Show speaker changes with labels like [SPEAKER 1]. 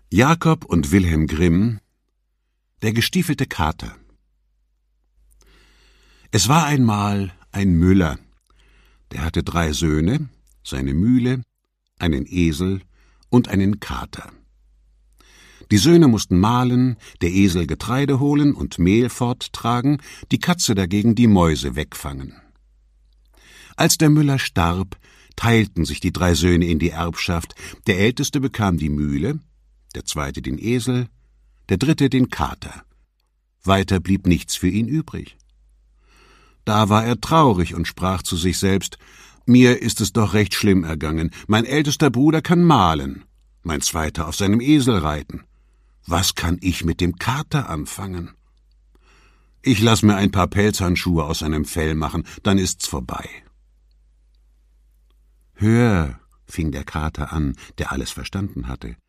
[SPEAKER 1] Jakob und Wilhelm Grimm, der gestiefelte Kater. Es war einmal ein Müller, der hatte 3 Söhne, seine Mühle, einen Esel und einen Kater. Die Söhne mussten mahlen, der Esel Getreide holen und Mehl forttragen, die Katze dagegen die Mäuse wegfangen. Als der Müller starb, teilten sich die 3 Söhne in die Erbschaft, der Älteste bekam die Mühle, der Zweite den Esel, der Dritte den Kater. Weiter blieb nichts für ihn übrig. Da war er traurig und sprach zu sich selbst: »Mir ist es doch recht schlimm ergangen. Mein ältester Bruder kann mahlen, mein Zweiter auf seinem Esel reiten. Was kann ich mit dem Kater anfangen? Ich lass mir ein paar Pelzhandschuhe aus seinem Fell machen, dann ist's vorbei.« »Hör«, fing der Kater an, der alles verstanden hatte,